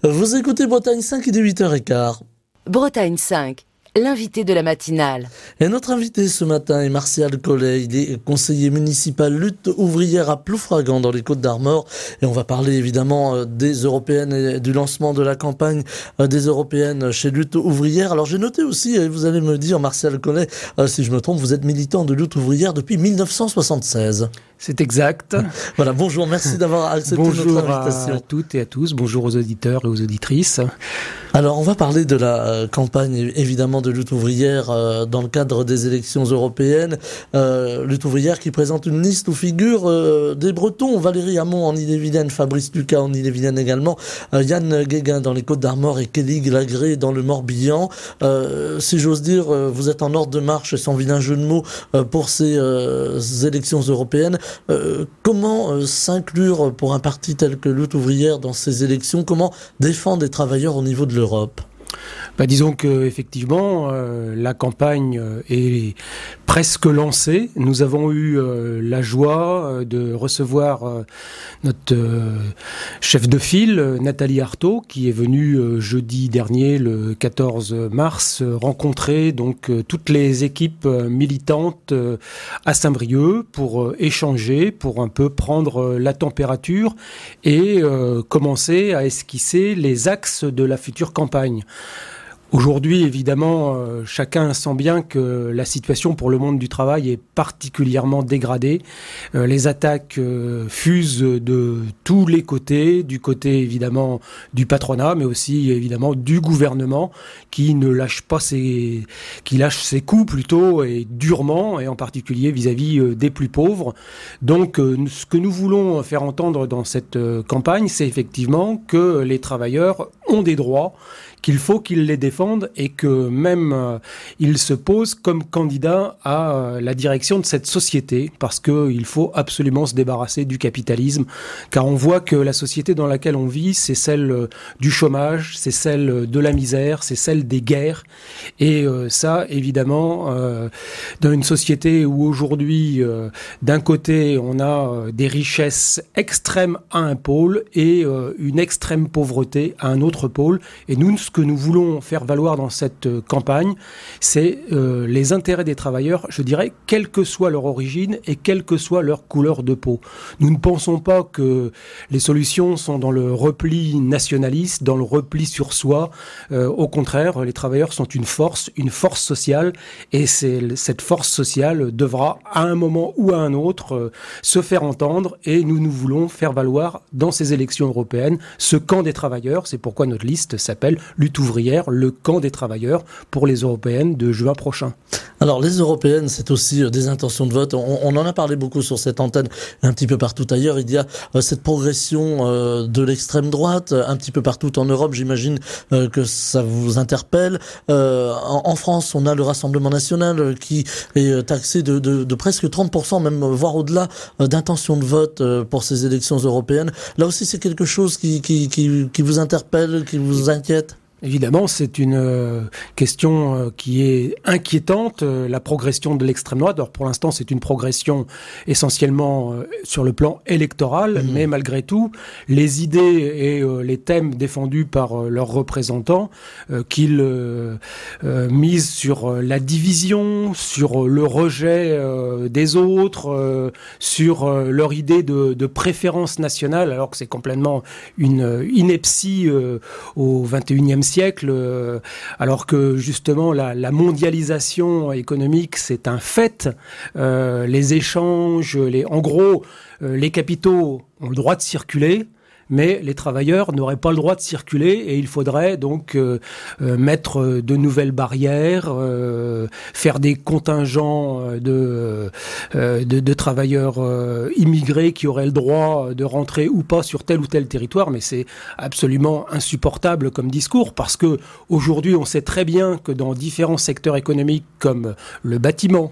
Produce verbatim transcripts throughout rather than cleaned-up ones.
Vous écoutez Bretagne cinq, il est huit heures quinze. Bretagne cinq, l'invité de la matinale. Et notre invité ce matin est Martial Collet. Il est conseiller municipal lutte ouvrière à Ploufragan dans les Côtes-d'Armor. Et on va parler évidemment des Européennes et du lancement de la campagne des Européennes chez Lutte ouvrière. Alors j'ai noté aussi, et vous allez me dire Martial Collet, si je me trompe, vous êtes militant de lutte ouvrière depuis mille neuf cent soixante-seize. C'est exact. Voilà, bonjour, merci d'avoir accepté bonjour notre invitation. Bonjour à toutes et à tous, bonjour aux auditeurs et aux auditrices. Alors on va parler de la euh, campagne évidemment de lutte ouvrière euh, dans le cadre des élections européennes. Euh, lutte ouvrière qui présente une liste où figurent euh, des Bretons, Valérie Hamon en Ille-et-Vilaine, Fabrice Lucas en Ille-et-Vilaine également, euh, Yann Guéguin dans les Côtes-d'Armor et Kelly Glagré dans le Morbihan. Euh, si j'ose dire, euh, vous êtes en ordre de marche, sans vilain jeu de mots, euh, pour ces euh, élections européennes. Euh, comment euh, s'inclure pour un parti tel que Lutte ouvrière dans ces élections? Comment défendre les travailleurs au niveau de l'Europe? Bah, disons que effectivement, euh, la campagne euh, est presque lancée. Nous avons eu euh, la joie euh, de recevoir euh, notre euh, chef de file, euh, Nathalie Arthaud, qui est venue euh, jeudi dernier, le quatorze mars, euh, rencontrer donc euh, toutes les équipes euh, militantes euh, à Saint-Brieuc pour euh, échanger, pour un peu prendre euh, la température et euh, commencer à esquisser les axes de la future campagne. Aujourd'hui, évidemment, euh, chacun sent bien que la situation pour le monde du travail est particulièrement dégradée. Euh, les attaques euh, fusent de tous les côtés, du côté évidemment du patronat, mais aussi évidemment du gouvernement qui ne lâche pas ses, qui lâche ses coups plutôt et durement, et en particulier vis-à-vis euh, des plus pauvres. Donc, euh, ce que nous voulons faire entendre dans cette euh, campagne, c'est effectivement que les travailleurs ont des droits, qu'il faut qu'ils les défendent et que même euh, ils se posent comme candidats à euh, la direction de cette société parce qu'il faut absolument se débarrasser du capitalisme car on voit que la société dans laquelle on vit, c'est celle euh, du chômage, c'est celle de la misère, c'est celle des guerres et euh, ça évidemment euh, dans une société où aujourd'hui euh, d'un côté on a euh, des richesses extrêmes à un pôle et euh, une extrême pauvreté à un autre pôle et nous ce que nous voulons faire valoir dans cette euh, campagne, c'est euh, les intérêts des travailleurs, je dirais, quelle que soit leur origine et quelle que soit leur couleur de peau. Nous ne pensons pas que les solutions sont dans le repli nationaliste, dans le repli sur soi. Euh, au contraire, les travailleurs sont une force, une force sociale, et c'est, cette force sociale devra, à un moment ou à un autre, euh, se faire entendre, et nous nous voulons faire valoir dans ces élections européennes ce camp des travailleurs. C'est pourquoi notre liste s'appelle Lutte ouvrière, le camp des travailleurs pour les européennes de juin prochain. Alors les européennes, c'est aussi des intentions de vote. On, on en a parlé beaucoup sur cette antenne, un petit peu partout ailleurs. Il y a euh, cette progression euh, de l'extrême droite, un petit peu partout en Europe. J'imagine euh, que ça vous interpelle. Euh, en, en France, on a le Rassemblement national euh, qui est taxé de, de, de presque trente pour cent, même voire au-delà euh, d'intentions de vote euh, pour ces élections européennes. Là aussi, c'est quelque chose qui, qui, qui, qui vous interpelle, qui vous inquiète? Évidemment, c'est une euh, question euh, qui est inquiétante, euh, la progression de l'extrême droite. Alors pour l'instant, c'est une progression essentiellement euh, sur le plan électoral, mmh. mais malgré tout, les idées et euh, les thèmes défendus par euh, leurs représentants, euh, qu'ils euh, euh, misent sur euh, la division, sur euh, le rejet euh, des autres, euh, sur euh, leur idée de, de préférence nationale, alors que c'est complètement une euh, ineptie euh, au vingt et unième siècle. siècle, euh, alors que justement la, la mondialisation économique c'est un fait, euh, les échanges, les, en gros euh, les capitaux ont le droit de circuler, mais les travailleurs n'auraient pas le droit de circuler et il faudrait donc euh, euh, mettre de nouvelles barrières, euh, faire des contingents de, euh, de, de travailleurs euh, immigrés qui auraient le droit de rentrer ou pas sur tel ou tel territoire, mais c'est absolument insupportable comme discours parce que aujourd'hui on sait très bien que dans différents secteurs économiques comme le bâtiment,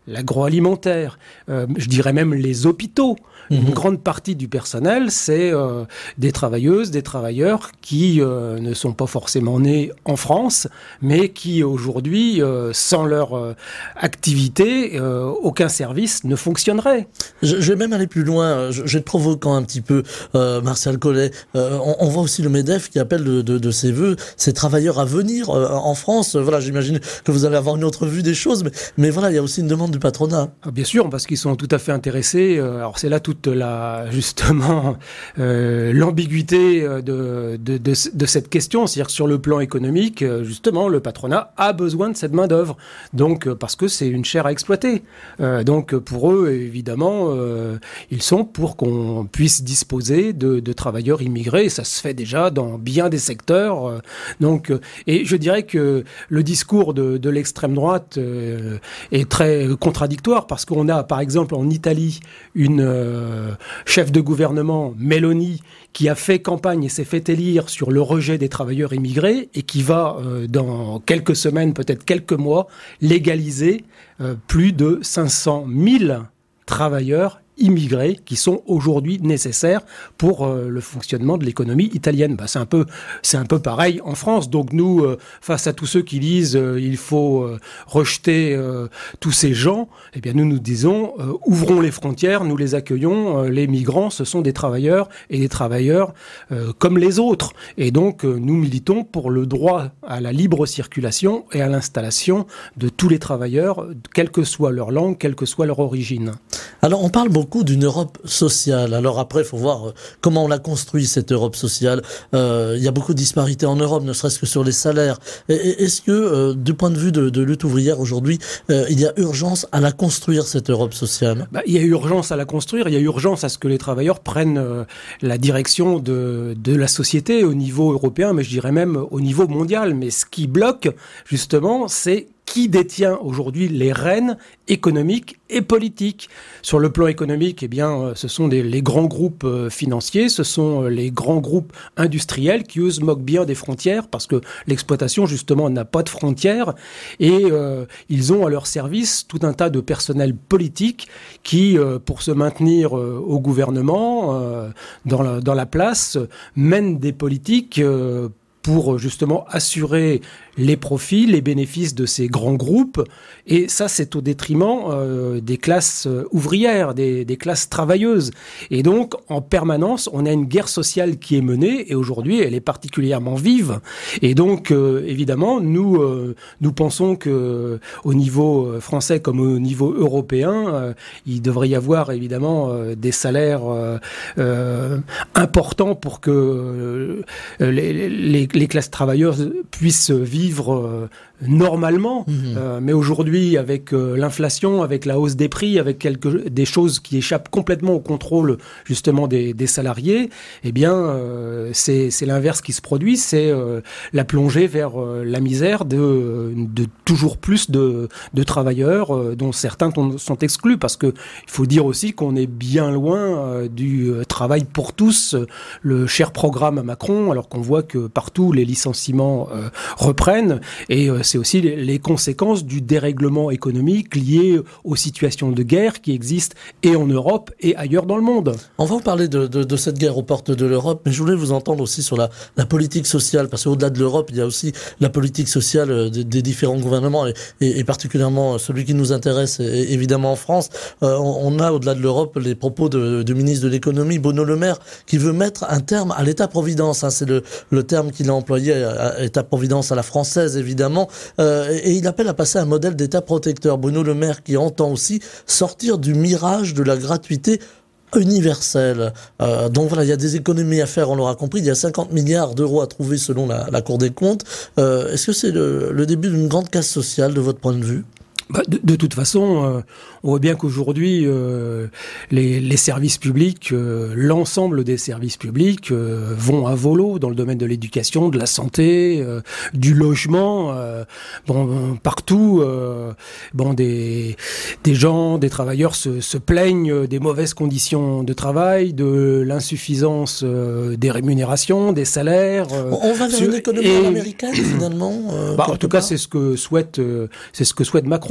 l'agroalimentaire, euh, je dirais même les hôpitaux. Mmh. Une grande partie du personnel, c'est euh, des travailleuses, des travailleurs qui euh, ne sont pas forcément nés en France, mais qui aujourd'hui, euh, sans leur euh, activité, euh, aucun service ne fonctionnerait. Je, je vais même aller plus loin, je, je vais te provoquant un petit peu, euh, Martial Collet. Euh, on, on voit aussi le MEDEF qui appelle de, de, de ses voeux ces travailleurs à venir euh, en France. Voilà, j'imagine que vous allez avoir une autre vue des choses, mais, mais voilà, il y a aussi une demande du patronat. Ah, bien sûr, parce qu'ils sont tout à fait intéressés. Alors c'est là toute la justement euh, l'ambiguïté de, de, de, de cette question, c'est-à-dire que sur le plan économique, justement, le patronat a besoin de cette main d'œuvre, donc parce que c'est une chair à exploiter. Euh, donc pour eux, évidemment, euh, ils sont pour qu'on puisse disposer de, de travailleurs immigrés. Ça se fait déjà dans bien des secteurs. Euh, donc, et je dirais que le discours de, de l'extrême droite euh, est très contradictoire parce qu'on a, par exemple, en Italie, une euh, chef de gouvernement, Meloni, qui a fait campagne et s'est fait élire sur le rejet des travailleurs immigrés et qui va, euh, dans quelques semaines, peut-être quelques mois, légaliser euh, plus de cinq cent mille travailleurs immigrés qui sont aujourd'hui nécessaires pour euh, le fonctionnement de l'économie italienne. Bah, c'est un peu, c'est un peu pareil en France. Donc nous, euh, face à tous ceux qui disent euh, il faut euh, rejeter euh, tous ces gens, eh bien nous nous disons euh, ouvrons les frontières, nous les accueillons. Euh, les migrants, ce sont des travailleurs et des travailleurs euh, comme les autres. Et donc euh, nous militons pour le droit à la libre circulation et à l'installation de tous les travailleurs, quelle que soit leur langue, quelle que soit leur origine. Alors on parle beaucoup beaucoup d'une Europe sociale. Alors après, il faut voir comment on l'a construit, cette Europe sociale. Euh, il y a beaucoup de disparités en Europe, ne serait-ce que sur les salaires. Et, et, est-ce que, euh, du point de vue de, de lutte ouvrière aujourd'hui, euh, il y a urgence à la construire, cette Europe sociale ? Bah, il y a urgence à la construire, il y a urgence à ce que les travailleurs prennent euh, la direction de, de la société au niveau européen, mais je dirais même au niveau mondial. Mais ce qui bloque, justement, c'est qui détient aujourd'hui les rênes économiques et politiques. Sur le plan économique, eh bien, ce sont des, les grands groupes euh, financiers, ce sont euh, les grands groupes industriels qui, eux, se moquent bien des frontières parce que l'exploitation, justement, n'a pas de frontières et euh, ils ont à leur service tout un tas de personnels politiques qui, euh, pour se maintenir euh, au gouvernement, euh, dans, la, dans la place, mènent des politiques euh, pour justement assurer les profits, les bénéfices de ces grands groupes. Et ça, c'est au détriment euh, des classes ouvrières, des, des classes travailleuses. Et donc, en permanence, on a une guerre sociale qui est menée, et aujourd'hui, elle est particulièrement vive. Et donc, euh, évidemment, nous, euh, nous pensons que au niveau français comme au niveau européen, euh, il devrait y avoir évidemment euh, des salaires euh, euh, importants pour que euh, les, les, les classes travailleuses puissent vivre vivre normalement, mmh. euh, mais aujourd'hui avec euh, l'inflation, avec la hausse des prix, avec quelque, des choses qui échappent complètement au contrôle justement des, des salariés, eh bien euh, c'est, c'est l'inverse qui se produit, c'est euh, la plongée vers euh, la misère de, de toujours plus de, de travailleurs euh, dont certains t- sont exclus, parce que il faut dire aussi qu'on est bien loin euh, du euh, travail pour tous, euh, le cher programme à Macron, alors qu'on voit que partout les licenciements euh, reprennent, et euh, c'est aussi les, les conséquences du dérèglement économique lié aux situations de guerre qui existent et en Europe et ailleurs dans le monde. On va en parler de, de, de cette guerre aux portes de l'Europe, mais je voulais vous entendre aussi sur la, la politique sociale, parce qu'au-delà de l'Europe, il y a aussi la politique sociale des, des différents gouvernements, et, et, et particulièrement celui qui nous intéresse, et, évidemment en France. Euh, on, on a, au-delà de l'Europe, les propos de, du ministre de l'économie, Bruno Le Maire, qui veut mettre un terme à l'État-providence. Hein, c'est le, le terme qu'il a employé, à, à État-providence à la française, évidemment. Euh, et il appelle à passer à un modèle d'État protecteur. Bruno Le Maire qui entend aussi sortir du mirage de la gratuité universelle. Euh, donc voilà, il y a des économies à faire, on l'aura compris. Il y a cinquante milliards d'euros à trouver selon la, la Cour des comptes. Euh, est-ce que c'est le, le début d'une grande casse sociale de votre point de vue ? Bah, de, de toute façon, euh, on voit bien qu'aujourd'hui, euh, les, les services publics, euh, l'ensemble des services publics euh, vont à volo dans le domaine de l'éducation, de la santé, euh, du logement. Euh, bon, partout, euh, bon, des, des gens, des travailleurs se, se plaignent des mauvaises conditions de travail, de l'insuffisance euh, des rémunérations, des salaires. Euh, on va vers sur, une économie et, américaine finalement. Euh, bah, en tout cas, c'est ce que souhaite, euh, c'est ce que souhaite Macron.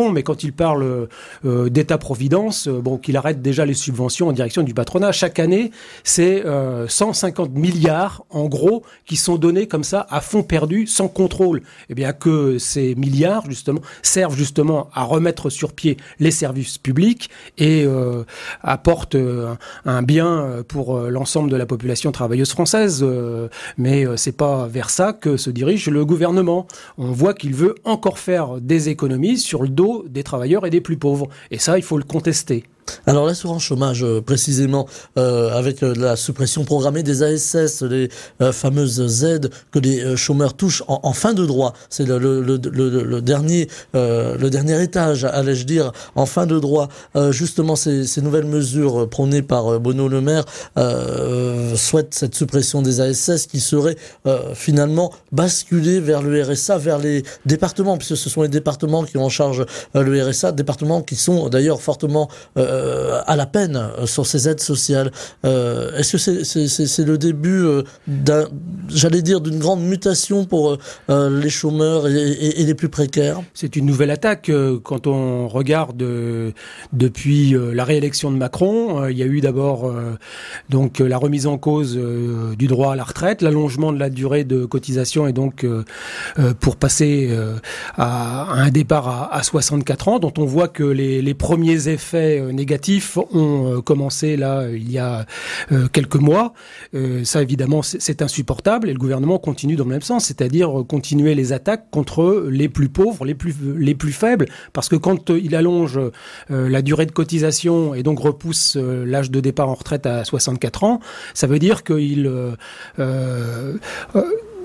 Macron, mais quand il parle euh, d'État-providence, euh, bon, qu'il arrête déjà les subventions en direction du patronat. Chaque année, c'est euh, cent cinquante milliards, en gros, qui sont donnés comme ça à fonds perdus, sans contrôle. Eh bien, que ces milliards, justement, servent justement à remettre sur pied les services publics et euh, apportent euh, un bien pour euh, l'ensemble de la population travailleuse française. Euh, mais euh, c'est pas vers ça que se dirige le gouvernement. On voit qu'il veut encore faire des économies sur le dos des travailleurs et des plus pauvres. Et ça, il faut le contester. Alors l'assurance chômage, euh, précisément, euh, avec euh, la suppression programmée des A S S, les euh, fameuses aides que les euh, chômeurs touchent en, en fin de droit, c'est le, le, le, le, le dernier euh, le dernier étage, allais-je dire, en fin de droit. Euh, justement, ces, ces nouvelles mesures prônées par euh, Bruno Le Maire euh, souhaitent cette suppression des A S S qui serait euh, finalement basculée vers le R S A, vers les départements, puisque ce sont les départements qui ont en charge euh, le R S A, départements qui sont d'ailleurs fortement euh, à la peine sur ces aides sociales. Euh, est-ce que c'est, c'est, c'est, c'est le début d'un, j'allais dire, d'une grande mutation pour euh, les chômeurs et, et, et les plus précaires? C'est une nouvelle attaque. Quand on regarde euh, depuis euh, la réélection de Macron, euh, il y a eu d'abord euh, donc la remise en cause euh, du droit à la retraite, l'allongement de la durée de cotisation et donc euh, euh, pour passer euh, à, à un départ à, à soixante-quatre ans, dont on voit que les, les premiers effets euh, négatifs ont commencé là il y a euh, quelques mois. Euh, ça évidemment c'est, c'est insupportable et le gouvernement continue dans le même sens, c'est-à-dire continuer les attaques contre les plus pauvres, les plus les plus faibles, parce que quand euh, il allonge euh, la durée de cotisation et donc repousse euh, l'âge de départ en retraite à soixante-quatre ans, ça veut dire qu'il euh, euh, euh,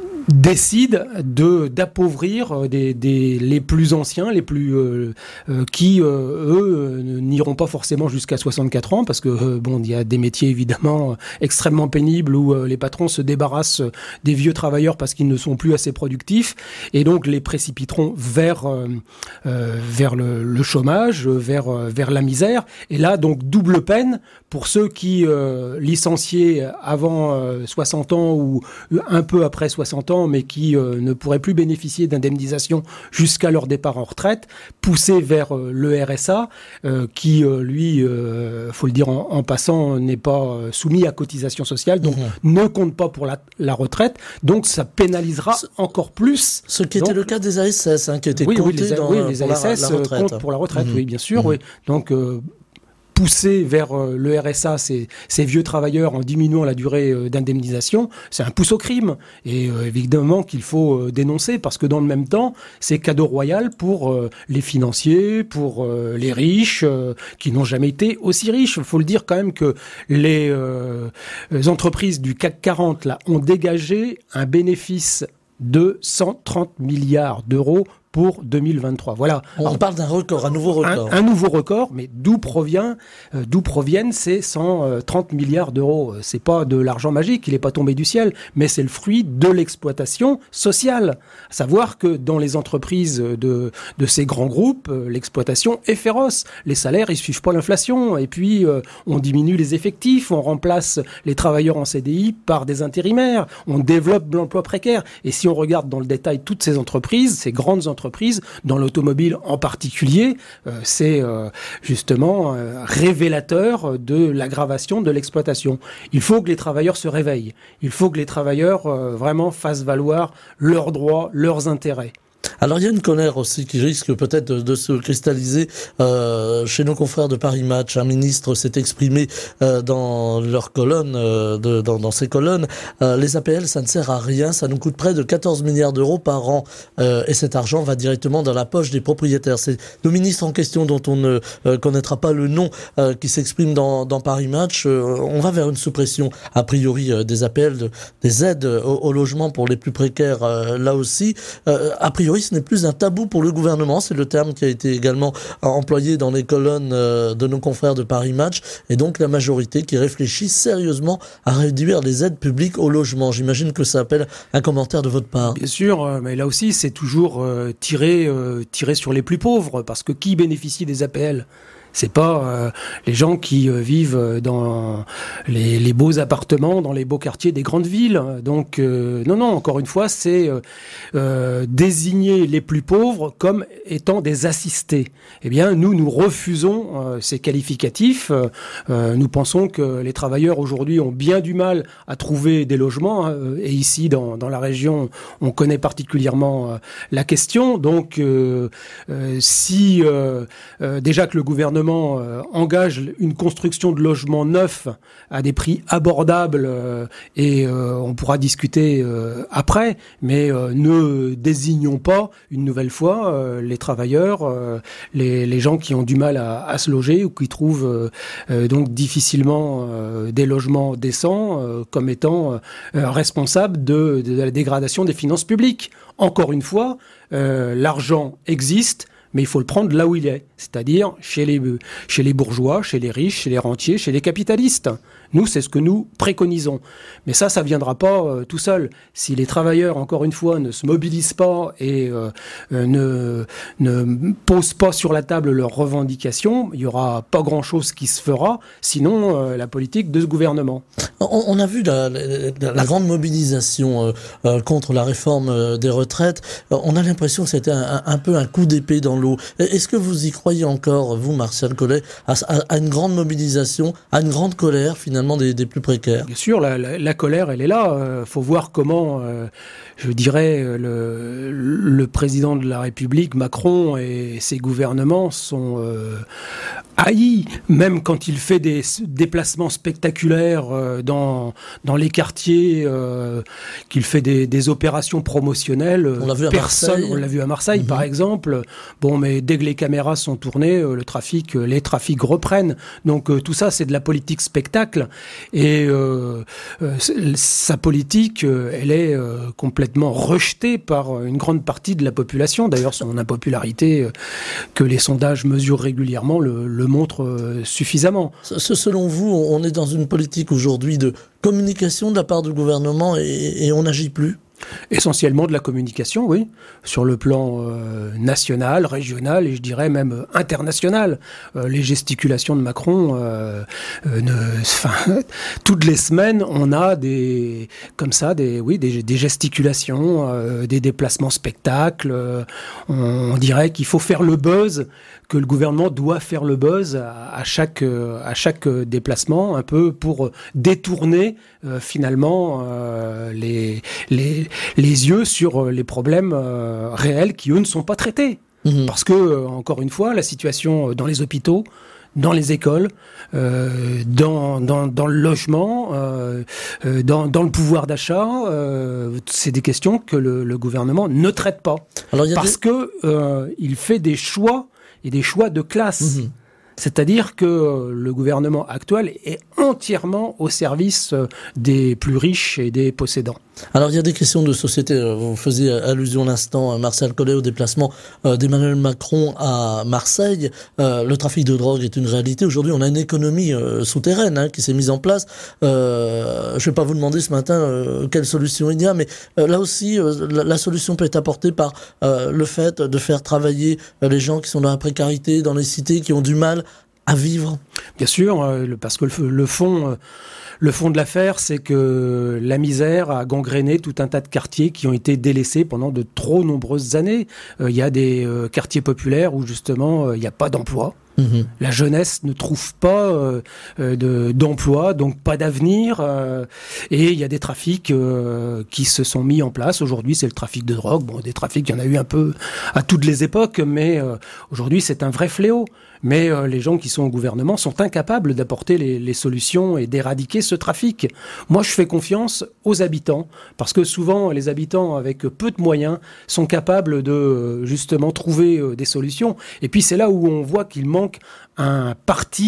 décide de d'appauvrir des, des les plus anciens, les plus euh, euh, qui euh, eux n'iront pas forcément jusqu'à soixante-quatre ans parce que euh, bon, il y a des métiers évidemment extrêmement pénibles où euh, les patrons se débarrassent des vieux travailleurs parce qu'ils ne sont plus assez productifs et donc les précipiteront vers euh, euh, vers le, le chômage, vers euh, vers la misère. Et là donc double peine pour ceux qui euh, licenciés avant euh, soixante ans ou un peu après soixante ans mais qui euh, ne pourraient plus bénéficier d'indemnisation jusqu'à leur départ en retraite, poussés vers euh, le R S A, euh, qui, euh, lui, euh, faut le dire en, en passant, n'est pas euh, soumis à cotisation sociale, donc mmh. ne compte pas pour la, la retraite, donc ça pénalisera ce, encore plus. Ce qui donc, était le cas des A S S, hein, qui était oui, compté oui, les, dans oui, les A S S la, la retraite. comptent pour la retraite, mmh. oui, bien sûr, mmh. oui. Donc, euh, pousser vers euh, le R S A ces, ces vieux travailleurs en diminuant la durée euh, d'indemnisation, c'est un pouce au crime. Et euh, évidemment qu'il faut euh, dénoncer parce que dans le même temps, c'est cadeau royal pour euh, les financiers, pour euh, les riches euh, qui n'ont jamais été aussi riches. Il faut le dire quand même que les, euh, les entreprises du C A C quarante là, ont dégagé un bénéfice de cent trente milliards d'euros pour deux mille vingt-trois. Voilà. On Alors, parle d'un record, un nouveau record. Un, un nouveau record, mais d'où provient, euh, d'où proviennent ces cent trente milliards d'euros? C'est pas de l'argent magique, il n'est pas tombé du ciel, mais c'est le fruit de l'exploitation sociale. À savoir que dans les entreprises de, de ces grands groupes, euh, l'exploitation est féroce. Les salaires, ils suivent pas l'inflation. Et puis, euh, on diminue les effectifs, on remplace les travailleurs en C D I par des intérimaires, on développe l'emploi précaire. Et si on regarde dans le détail toutes ces entreprises, ces grandes entreprises, entreprises, dans l'automobile en particulier, euh, c'est euh, justement euh, révélateur de l'aggravation de l'exploitation. Il faut que les travailleurs se réveillent. Il faut que les travailleurs euh, vraiment fassent valoir leurs droits, leurs intérêts. Alors il y a une colère aussi qui risque peut-être de, de se cristalliser euh, chez nos confrères de Paris Match. Un ministre s'est exprimé euh, dans leur colonne, euh, de, dans, dans ces colonnes. Euh, les A P L, ça ne sert à rien, ça nous coûte près de quatorze milliards d'euros par an euh, et cet argent va directement dans la poche des propriétaires. C'est le ministre en question dont on ne euh, connaîtra pas le nom euh, qui s'exprime dans, dans Paris Match. Euh, on va vers une suppression a priori euh, des A P L, de, des aides au, au logement pour les plus précaires euh, là aussi. Euh, a priori ce n'est plus un tabou pour le gouvernement, c'est le terme qui a été également employé dans les colonnes de nos confrères de Paris Match, et donc la majorité qui réfléchit sérieusement à réduire les aides publiques au logement. J'imagine que ça appelle un commentaire de votre part. Bien sûr, mais là aussi c'est toujours euh, tiré, euh, tiré sur les plus pauvres, parce que qui bénéficie des A P L ? C'est pas euh, les gens qui euh, vivent dans les, les beaux appartements, dans les beaux quartiers des grandes villes. Donc, euh, non, non, encore une fois, c'est euh, euh, désigner les plus pauvres comme étant des assistés. Eh bien, nous, nous refusons euh, ces qualificatifs. Euh, nous pensons que les travailleurs aujourd'hui ont bien du mal à trouver des logements. Hein, et ici, dans, dans la région, on connaît particulièrement euh, la question. Donc, euh, euh, si euh, euh, déjà que le gouvernement Euh, engage une construction de logements neufs à des prix abordables euh, et euh, on pourra discuter euh, après, mais euh, ne désignons pas une nouvelle fois euh, les travailleurs, euh, les, les gens qui ont du mal à, à se loger ou qui trouvent euh, euh, donc difficilement euh, des logements décents euh, comme étant euh, responsables de, de la dégradation des finances publiques. Encore une fois, euh, l'argent existe, mais il faut le prendre là où il est, c'est-à-dire chez les, chez les bourgeois, chez les riches, chez les rentiers, chez les capitalistes. Nous, c'est ce que nous préconisons. Mais ça, ça ne viendra pas euh, tout seul. Si les travailleurs, encore une fois, ne se mobilisent pas et euh, euh, ne, ne posent pas sur la table leurs revendications, il n'y aura pas grand-chose qui se fera, sinon euh, la politique de ce gouvernement. On, on a vu la, la, la grande mobilisation euh, euh, contre la réforme euh, des retraites. On a l'impression que c'était un, un peu un coup d'épée dans l'eau. Est-ce que vous y croyez encore, vous, Martial Collet, à, à, à une grande mobilisation, à une grande colère, finalement, Des, des plus précaires? Bien sûr, la, la, la colère, elle est là. Il euh, faut voir comment, euh, je dirais, le, le président de la République, Macron, et ses gouvernements sont euh, haïs, même quand il fait des déplacements spectaculaires euh, dans, dans les quartiers, euh, qu'il fait des, des opérations promotionnelles. On l'a vu à personne, Marseille. On l'a vu à Marseille, mmh. par exemple. Bon, mais dès que les caméras sont tournées, le trafic, les trafics reprennent. Donc euh, tout ça, c'est de la politique spectacle. Et euh, euh, sa politique, euh, elle est euh, complètement rejetée par une grande partie de la population. D'ailleurs, son impopularité, euh, que les sondages mesurent régulièrement, le, le montre euh, suffisamment. Selon vous, on est dans une politique aujourd'hui de communication de la part du gouvernement et, et on n'agit plus? Essentiellement de la communication, oui, sur le plan euh, national, régional et je dirais même euh, international. Euh, les gesticulations de Macron, euh, euh, ne, enfin, toutes les semaines, on a des, comme ça, des, oui, des, des gesticulations, euh, des déplacements spectacles. Euh, on, on dirait qu'il faut faire le buzz, que le gouvernement doit faire le buzz à, à chaque, à chaque déplacement, un peu pour détourner euh, finalement euh, les, les les yeux sur les problèmes euh, réels qui, eux, ne sont pas traités. Mmh. Parce que, euh, encore une fois, la situation dans les hôpitaux, dans les écoles, euh, dans, dans, dans le logement, euh, dans, dans le pouvoir d'achat, euh, c'est des questions que le, le gouvernement ne traite pas. Alors, y a parce des... que euh, il fait des choix, et des choix de classe. Mmh. C'est-à-dire que le gouvernement actuel est entièrement au service des plus riches et des possédants. Alors, il y a des questions de société. Vous faisiez allusion l'instant, Martial Collet, au déplacement d'Emmanuel Macron à Marseille. Le trafic de drogue est une réalité. Aujourd'hui, on a une économie souterraine hein, qui s'est mise en place. Euh, je ne vais pas vous demander ce matin euh, quelle solution il y a, mais euh, là aussi, euh, la, la solution peut être apportée par euh, le fait de faire travailler euh, les gens qui sont dans la précarité, dans les cités, qui ont du mal à vivre. Bien sûr, euh, parce que le, le fond... Euh Le fond de l'affaire, c'est que la misère a gangréné tout un tas de quartiers qui ont été délaissés pendant de trop nombreuses années. Il euh, y a des euh, quartiers populaires où justement il n'y a pas d'emploi. Mmh. La jeunesse ne trouve pas euh, de, d'emploi, donc pas d'avenir. Euh, et il y a des trafics euh, qui se sont mis en place. Aujourd'hui, c'est le trafic de drogue. Bon, des trafics, il y en a eu un peu à toutes les époques, mais euh, aujourd'hui, c'est un vrai fléau. Mais euh, les gens qui sont au gouvernement sont incapables d'apporter les, les solutions et d'éradiquer ce trafic. Moi, je fais confiance aux habitants, parce que souvent, les habitants, avec peu de moyens, sont capables de justement trouver euh, des solutions. Et puis, c'est là où on voit qu'il manque un parti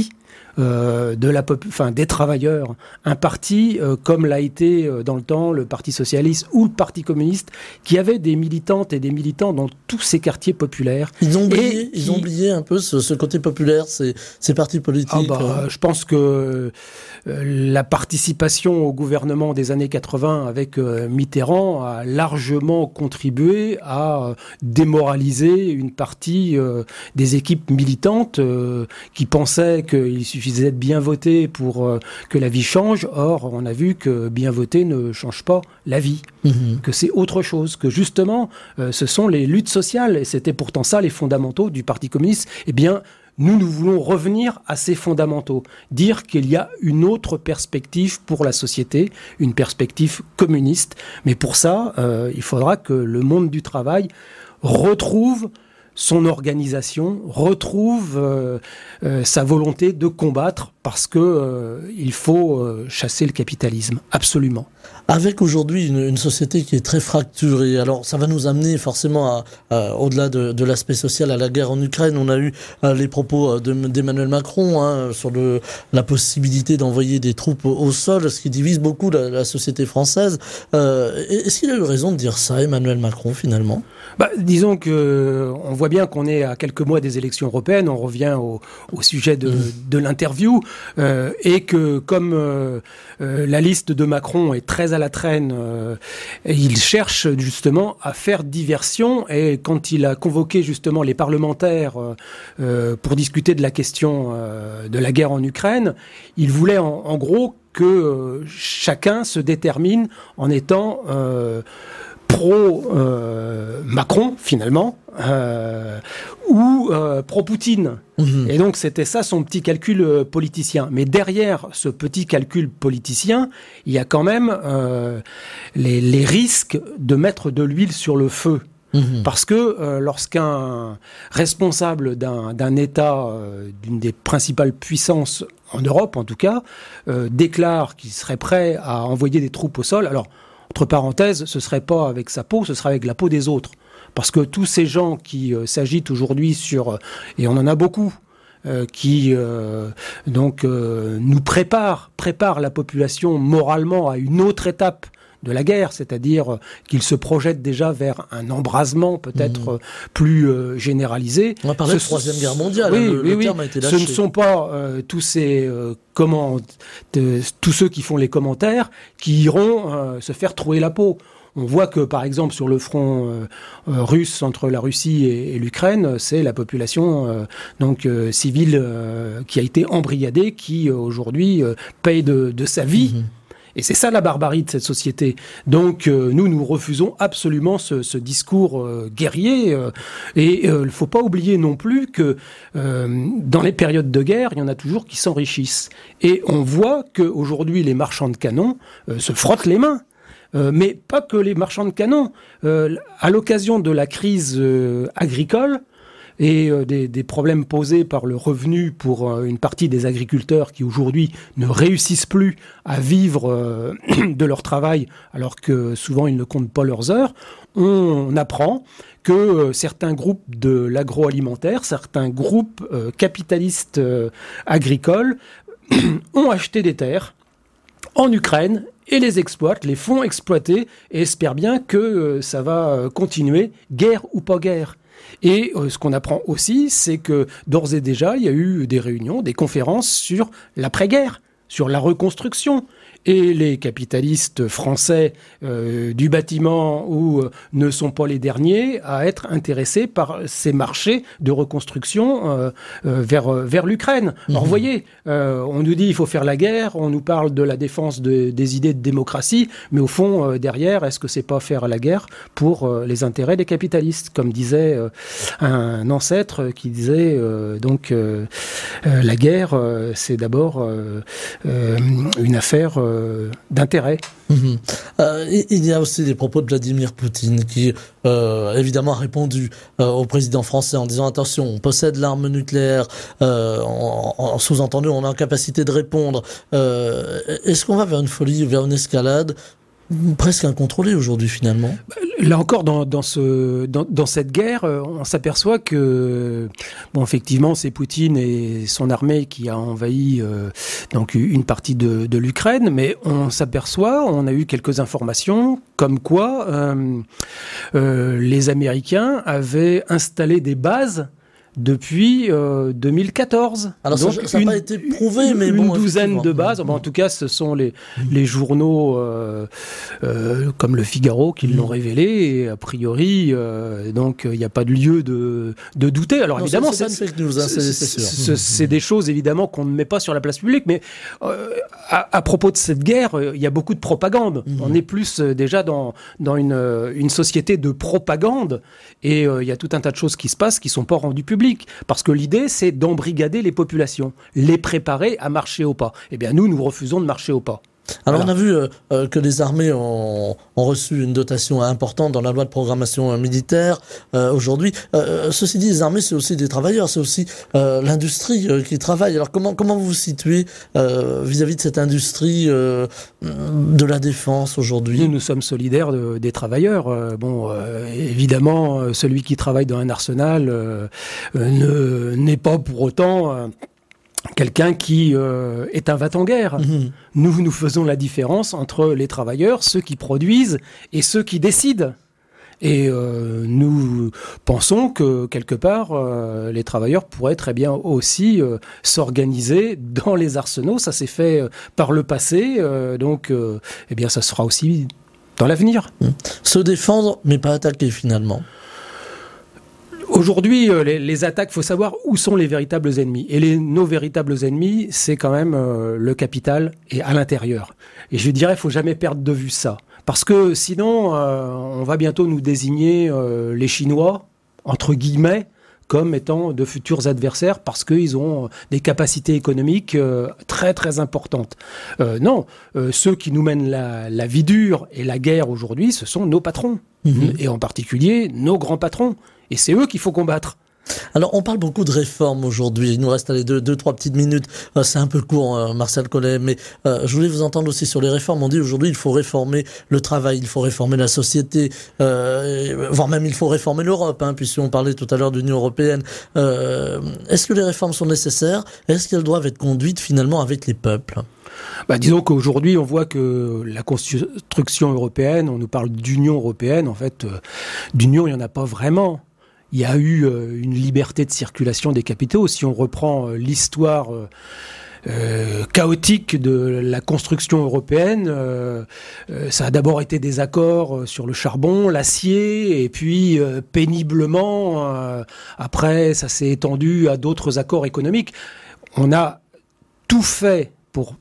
euh, de la pop- enfin, des travailleurs, un parti euh, comme l'a été euh, dans le temps le Parti socialiste ou le Parti communiste, qui avait des militantes et des militants dans tous ces quartiers populaires. Ils ont oublié, et ils qui... ont oublié un peu ce, ce côté populaire, ces, ces partis politiques. Ah bah, euh... Je pense que euh, la participation au gouvernement des années quatre-vingts avec euh, Mitterrand a largement contribué à euh, démoraliser une partie euh, des équipes militantes euh, qui pensaient qu'il suffisait de bien voter pour euh, que la vie change. Or, on a vu que bien voter ne change pas la vie, mmh. que c'est autre chose, que justement, euh, ce sont les luttes sociales, et c'était pourtant ça les fondamentaux du Parti communiste. Eh bien, nous, nous voulons revenir à ces fondamentaux, dire qu'il y a une autre perspective pour la société, une perspective communiste. Mais pour ça, euh, il faudra que le monde du travail retrouve son organisation, retrouve euh, euh, sa volonté de combattre, parce que euh, il faut euh, chasser le capitalisme, absolument. Avec aujourd'hui une, une société qui est très fracturée, alors ça va nous amener forcément à, à, au-delà de, de l'aspect social, à la guerre en Ukraine. On a eu euh, les propos de, d'Emmanuel Macron hein, sur le, la possibilité d'envoyer des troupes au, au sol, ce qui divise beaucoup la, la société française. Euh, est-ce qu'il a eu raison de dire ça, Emmanuel Macron, finalement ? Bah, disons que on voit bien qu'on est à quelques mois des élections européennes. On revient au, au sujet de, mmh. de l'interview euh, et que comme euh, euh, la liste de Macron est très à la traîne, euh, il cherche justement à faire diversion. Et quand il a convoqué justement les parlementaires euh, pour discuter de la question euh, de la guerre en Ukraine, il voulait en, en gros que euh, chacun se détermine en étant euh, pro-Macron, euh, finalement, euh, ou euh, pro-Poutine. Mmh. Et donc, c'était ça son petit calcul euh, politicien. Mais derrière ce petit calcul politicien, il y a quand même euh, les, les risques de mettre de l'huile sur le feu. Mmh. Parce que euh, lorsqu'un responsable d'un, d'un État, euh, d'une des principales puissances en Europe, en tout cas, euh, déclare qu'il serait prêt à envoyer des troupes au sol, alors, entre parenthèses, ce ne serait pas avec sa peau, ce serait avec la peau des autres. Parce que tous ces gens qui euh, s'agitent aujourd'hui sur, et on en a beaucoup, euh, qui euh, donc euh, nous préparent, préparent la population moralement à une autre étape de la guerre, c'est-à-dire qu'ils se projettent déjà vers un embrasement peut-être mmh. plus euh, généralisé. On va parler de Troisième Guerre mondiale, oui, le, oui, le oui. terme a été lâché. Ce ne sont pas euh, tous ces euh, comment, de, tous ceux qui font les commentaires qui iront euh, se faire trouer la peau. On voit que, par exemple, sur le front euh, euh, russe entre la Russie et, et l'Ukraine, c'est la population euh, donc euh, civile euh, qui a été embrigadée, qui euh, aujourd'hui euh, paye de, de sa vie. Mmh. Et c'est ça la barbarie de cette société. Donc euh, nous, nous refusons absolument ce, ce discours euh, guerrier. Euh, et il euh, ne faut pas oublier non plus que euh, dans les périodes de guerre, il y en a toujours qui s'enrichissent. Et on voit qu'aujourd'hui, les marchands de canons euh, se frottent les mains. Euh, mais pas que les marchands de canons. Euh, à l'occasion de la crise euh, agricole, et euh, des, des problèmes posés par le revenu pour euh, une partie des agriculteurs qui aujourd'hui ne réussissent plus à vivre euh, de leur travail alors que souvent ils ne comptent pas leurs heures, on, on apprend que euh, certains groupes de l'agroalimentaire, certains groupes euh, capitalistes euh, agricoles ont acheté des terres en Ukraine et les exploitent, les font exploiter et espèrent bien que euh, ça va euh, continuer, guerre ou pas guerre. Et euh, ce qu'on apprend aussi, c'est que d'ores et déjà, il y a eu des réunions, des conférences sur l'après-guerre, sur la reconstruction. Et les capitalistes français euh, du bâtiment ou euh, ne sont pas les derniers à être intéressés par ces marchés de reconstruction euh, euh, vers, vers l'Ukraine. Mmh. Alors vous voyez, euh, on nous dit il faut faire la guerre, on nous parle de la défense de, des idées de démocratie, mais au fond, euh, derrière, est-ce que c'est pas faire la guerre pour euh, les intérêts des capitalistes, comme disait euh, un ancêtre qui disait euh, donc euh, euh, la guerre, euh, c'est d'abord euh, euh, une affaire euh, d'intérêt. Mmh. Euh, il y a aussi les propos de Vladimir Poutine qui euh, évidemment a répondu euh, au président français en disant attention, on possède l'arme nucléaire, euh, en, en sous-entendu on a la capacité de répondre. Euh, est-ce qu'on va vers une folie, vers une escalade? presque incontrôlée aujourd'hui finalement. Là encore, dans, dans, ce, dans, dans cette guerre, on s'aperçoit que, bon, effectivement, c'est Poutine et son armée qui a envahi euh, donc une partie de, de l'Ukraine, mais on s'aperçoit, on a eu quelques informations, comme quoi euh, euh, les Américains avaient installé des bases depuis euh, deux mille quatorze. Alors donc, ça n'a pas été prouvé, mais une bon, douzaine de bases. Bon, en tout cas, ce sont les les journaux euh, euh, comme Le Figaro qui mmh. l'ont révélé. Et a priori, euh, donc il n'y a pas de lieu de de douter. Alors non, évidemment, c'est, c'est, c'est, news, hein, c'est, c'est, sûr. C'est, c'est des choses évidemment qu'on ne met pas sur la place publique. Mais euh, à, à propos de cette guerre, il y a beaucoup de propagande. Mmh. On est plus euh, déjà dans dans une une société de propagande. Et euh, il y a tout un tas de choses qui se passent qui sont pas rendues publiques. Parce que l'idée, c'est d'embrigader les populations, les préparer à marcher au pas. Eh bien, nous, nous refusons de marcher au pas. Alors, voilà. On a vu euh, que les armées ont, ont reçu une dotation importante dans la loi de programmation militaire euh, aujourd'hui. Euh, ceci dit, les armées, c'est aussi des travailleurs, c'est aussi euh, l'industrie euh, qui travaille. Alors, comment comment vous vous situez euh, vis-à-vis de cette industrie euh, de la défense aujourd'hui ? Nous, nous sommes solidaires de, des travailleurs. Euh, bon, euh, évidemment, celui qui travaille dans un arsenal euh, ne n'est pas pour autant Euh, quelqu'un qui euh, est un va-t-en-guerre. Mmh. Nous, nous faisons la différence entre les travailleurs, ceux qui produisent, et ceux qui décident. Et euh, nous pensons que, quelque part, euh, les travailleurs pourraient très bien aussi euh, s'organiser dans les arsenaux. Ça s'est fait euh, par le passé, euh, donc euh, eh bien, ça se fera aussi dans l'avenir. Mmh. Se défendre, mais pas attaquer, finalement. Aujourd'hui, les, les attaques, il faut savoir où sont les véritables ennemis. Et les, nos véritables ennemis, c'est quand même euh, le capital et à l'intérieur. Et je dirais, il ne faut jamais perdre de vue ça. Parce que sinon, euh, on va bientôt nous désigner euh, les Chinois, entre guillemets, comme étant de futurs adversaires parce qu'ils ont des capacités économiques euh, très très importantes. Euh, non, euh, ceux qui nous mènent la, la vie dure et la guerre aujourd'hui, ce sont nos patrons. Mmh. Et en particulier, nos grands patrons. Et c'est eux qu'il faut combattre. Alors, on parle beaucoup de réformes aujourd'hui. Il nous reste allez, deux, deux, trois petites minutes. Euh, c'est un peu court, hein, Martial Collet, mais euh, je voulais vous entendre aussi sur les réformes. On dit aujourd'hui, il faut réformer le travail, il faut réformer la société, euh, voire même il faut réformer l'Europe, hein, puisqu'on parlait tout à l'heure de l'Union européenne. Euh, est-ce que les réformes sont nécessaires ? Est-ce qu'elles doivent être conduites finalement avec les peuples ? Bah, disons qu'aujourd'hui, on voit que la construction européenne, on nous parle d'Union européenne. En fait, euh, d'Union, il n'y en a pas vraiment. Il y a eu euh, une liberté de circulation des capitaux. Si on reprend euh, l'histoire euh, euh, chaotique de la construction européenne, euh, euh, ça a d'abord été des accords sur le charbon, l'acier, et puis euh, péniblement, euh, après, ça s'est étendu à d'autres accords économiques. On a tout fait pour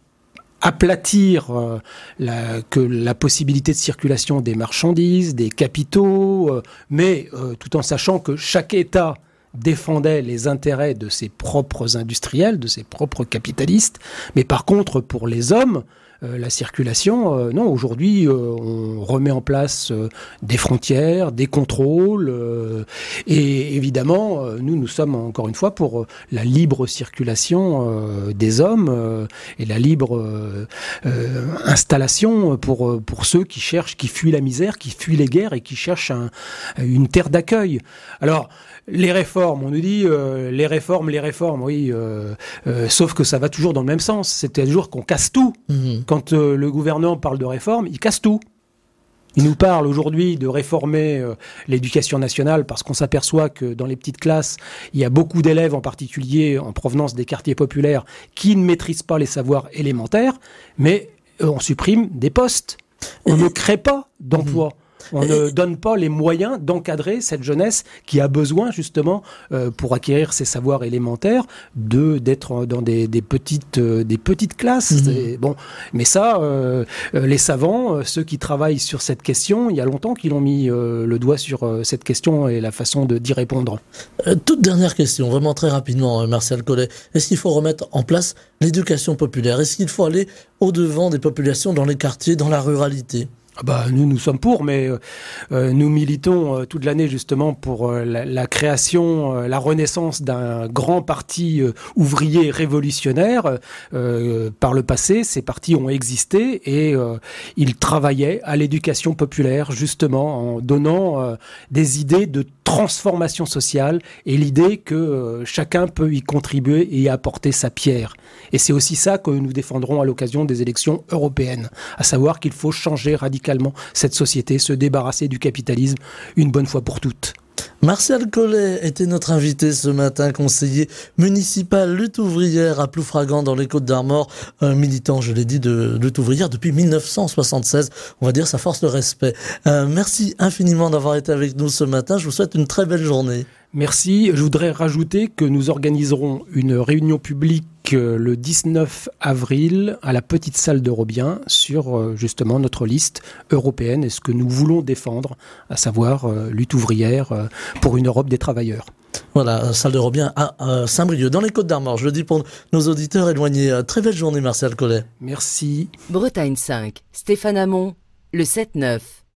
aplatir euh, la, que la possibilité de circulation des marchandises, des capitaux, euh, mais euh, tout en sachant que chaque État défendait les intérêts de ses propres industriels, de ses propres capitalistes. Mais par contre, pour les hommes, euh, la circulation, euh, non, aujourd'hui, euh, on remet en place euh, des frontières, des contrôles, euh, et évidemment, euh, nous, nous sommes encore une fois pour euh, la libre circulation euh, des hommes euh, et la libre euh, euh, installation pour, pour ceux qui cherchent, qui fuient la misère, qui fuient les guerres et qui cherchent un, une terre d'accueil. Alors, les réformes, on nous dit euh, les réformes, les réformes, oui, euh, euh, sauf que ça va toujours dans le même sens. C'est toujours qu'on casse tout. Mmh. Quand euh, le gouvernement parle de réforme, il casse tout. Il nous parle aujourd'hui de réformer euh, l'éducation nationale parce qu'on s'aperçoit que dans les petites classes, il y a beaucoup d'élèves, en particulier en provenance des quartiers populaires, qui ne maîtrisent pas les savoirs élémentaires, mais euh, on supprime des postes. On ne crée pas d'emplois. Mmh. On ne donne pas les moyens d'encadrer cette jeunesse qui a besoin justement euh, pour acquérir ses savoirs élémentaires de d'être dans des, des petites euh, des petites classes. Mmh. Et, bon, mais ça, euh, les savants, euh, ceux qui travaillent sur cette question, il y a longtemps qu'ils ont mis euh, le doigt sur euh, cette question et la façon de d'y répondre. Euh, toute dernière question, vraiment très rapidement, Martial Collet. Est-ce qu'il faut remettre en place l'éducation populaire ? Est-ce qu'il faut aller au-devant des populations dans les quartiers, dans la ruralité ? Ah bah, nous, nous sommes pour, mais euh, nous militons euh, toute l'année justement pour euh, la, la création, euh, la renaissance d'un grand parti euh, ouvrier révolutionnaire. Euh, par le passé, ces partis ont existé et euh, ils travaillaient à l'éducation populaire justement en donnant euh, des idées de transformation sociale et l'idée que euh, chacun peut y contribuer et y apporter sa pierre. Et c'est aussi ça que nous défendrons à l'occasion des élections européennes, à savoir qu'il faut changer radicalement cette société, se débarrasser du capitalisme une bonne fois pour toutes. Martial Collet était notre invité ce matin, conseiller municipal lutte ouvrière à Ploufragan dans les Côtes-d'Armor, un militant, je l'ai dit, de lutte ouvrière depuis mille neuf cent soixante-seize. On va dire, ça force le respect. Euh, merci infiniment d'avoir été avec nous ce matin. Je vous souhaite une très belle journée. Merci. Je voudrais rajouter que nous organiserons une réunion publique le dix-neuf avril à la petite salle de Robien sur justement notre liste européenne et ce que nous voulons défendre, à savoir euh, lutte ouvrière euh, pour une Europe des travailleurs. Voilà, salle de Robien à euh, Saint-Brieuc, dans les Côtes-d'Armor. Je le dis pour nos auditeurs éloignés. Très belle journée, Martial Collet. Merci. Bretagne cinq, Stéphane Hamon, le sept neuf.